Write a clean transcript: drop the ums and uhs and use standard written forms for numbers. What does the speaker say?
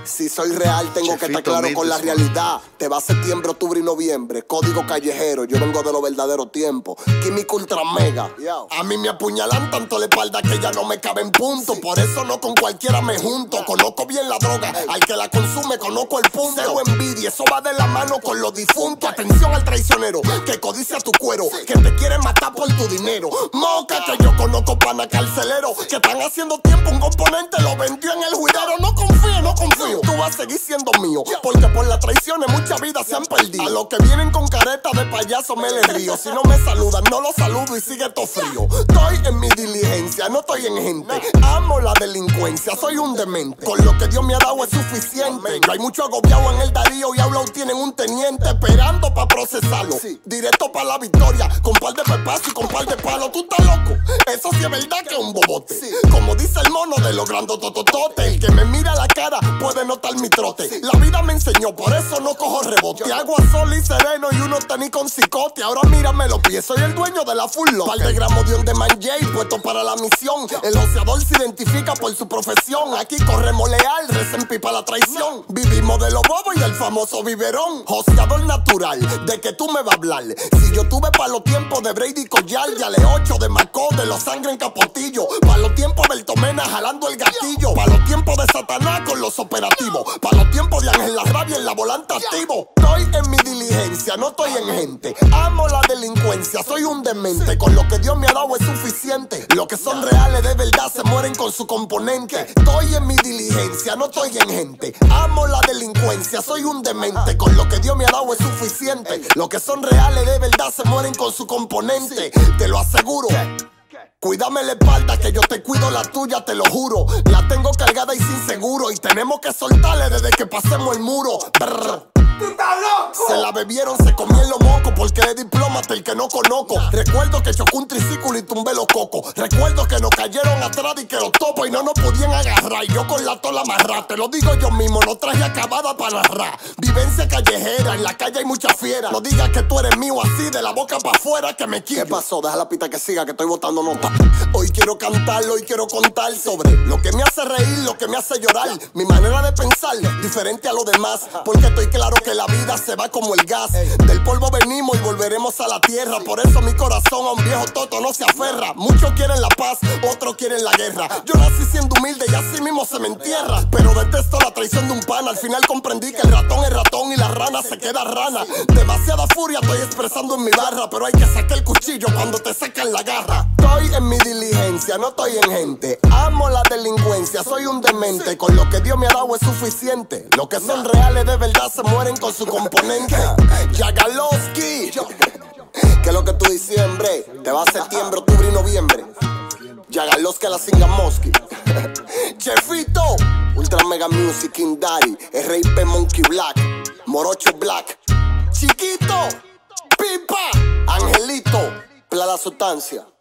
Si soy real, tengo que estar claro con la realidad. Te va septiembre, octubre y noviembre. Código callejero, yo vengo de los verdaderos tiempos. Químico ultra mega. A mí me apuñalan tanto la espalda que ya no me cabe en punto. Por eso no con cualquiera me junto. Conozco bien la droga, al que la consume conozco el punto. Cero envidia, eso va de la mano con los difuntos. Atención al traicionero, que codicia tu cuero, que te quiere matar por tu dinero. Moca, que yo conozco pana carcelero, que están haciendo tiempo un componente lo vendió en el juidero. No confío, no confío. Tú vas a seguir siendo mío, porque por las traiciones muchas vidas se han perdido. A los que vienen con careta de payaso me les río. Si no me saludan, no los saludo y sigue todo frío. Estoy en mi diligencia, no estoy en gente. Amo la delincuencia, soy un demente. Con lo que Dios me ha dado es suficiente. No hay mucho agobiado en el Darío y Aulao tienen un teniente esperando para procesarlo. Directo para la victoria, con par de pepazos y con par de palos. Tú estás loco, eso sí es verdad que es un bobote. Como dice el mono de los grandototototes, el que me mira la cara puede notar mi trote. La vida me enseñó, por eso no cojo rebote. Agua, sol y sereno y uno tenis con cicote. Ahora mírame los pies, soy el dueño de la full lock. Par de gramos de un de manjay puesto para la misión. El joseador se identifica por su profesión. Aquí corremos leal, recen pipa la traición. Vivimos de los bobos y del famoso biberón. Joseador natural, de que tú me vas a hablar. Si yo tuve para los tiempos de Brady Collar, ya le 8 de Macó, de los sangre en Capotillo. Para los tiempos del Tomena jalando el gatillo. Para los tiempos de Satanás con los operativos. Para los tiempos de Ángel La Rabia en la volante activo. Estoy en mi diligencia, no estoy en gente. Amo la delincuencia, soy un demente. Con lo que Dios me ha dado es suficiente. Los que son reales de verdad se mueren con su componente. Estoy en mi diligencia, no estoy en gente. Amo la delincuencia, soy un demente. Con lo que Dios me ha dado es suficiente. Los que son reales de verdad se mueren con su componente. Te lo aseguro. Cuídame la espalda que yo te cuido la tuya, te lo juro. La tengo cargada y sin seguro. Y tenemos que soltarle desde que pasemos el muro. Brr. ¡Tú estás loco! Se la bebieron, se comían los mocos porque es diplomata el que no conozco. Recuerdo que chocó un triciclo y tumbé los cocos. Recuerdo que nos cayeron atrás y que los topos y no nos podían agarrar. Y yo con la tola amarrada, te lo digo yo mismo, no traje acabada para narrar. Vivencia callejera, en la calle hay mucha fiera. No digas que tú eres mío así, de la boca para afuera que me quiero. ¿Qué pasó? Deja la pista que siga, que estoy botando nota. Hoy quiero cantar, hoy quiero contar sobre lo que me hace reír, lo que me hace llorar. Mi manera de pensar, diferente a lo demás. Porque estoy claro que la vida se va como el gas. Del polvo venimos y volveremos a la tierra. Por eso mi corazón a un viejo toto no se aferra. Muchos quieren la paz, otros quieren la guerra. Yo nací siendo humilde y así mismo se me entierra. Pero detesto la traición de un pan. Al final comprendí que el ratón es ratón y la rana se queda rana. Demasiada furia estoy expresando en mi barra, pero hay que sacar el cuchillo cuando te sacan la garra. Estoy en mi diligencia, no estoy en gente. Amo la delincuencia, soy un demente. Con lo que Dios me ha dado es suficiente. Los que son reales de verdad se mueren con su componente. Yagalowski. ¿Qué es lo que tú diciembre? Te va a septiembre, octubre y noviembre. Yagalowski a la Singamoski. Chefito, Ultra Mega Music, King Daddy, RIP Monkey Black, Morocho Black, Chiquito, Pipa, Angelito, Plala Sustancia.